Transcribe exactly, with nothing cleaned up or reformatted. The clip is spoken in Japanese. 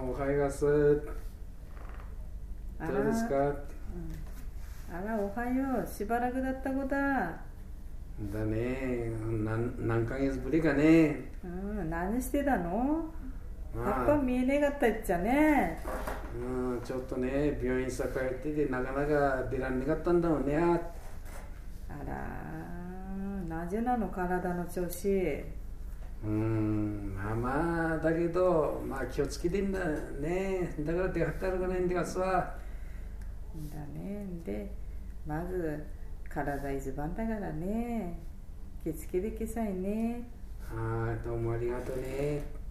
おはようす。どうですか？うん、 あら、おはよう。しばらくだった子だ。だね。何、何ヶ月ぶりかね。 うん、何してたの？ まあ、 やっぱ見えねがったっちゃね。 うん、ちょっとね、病院さ帰っててなかなか出らんねかったんだもんね。あら、なぜなの体の調子。 うん、まあまあ、だけど、まあ気をつけてんだね。だから出働かないんださ。 だね。で、まず体一番だからね。気をつけてけさいね。 はい、どうもありがとうね。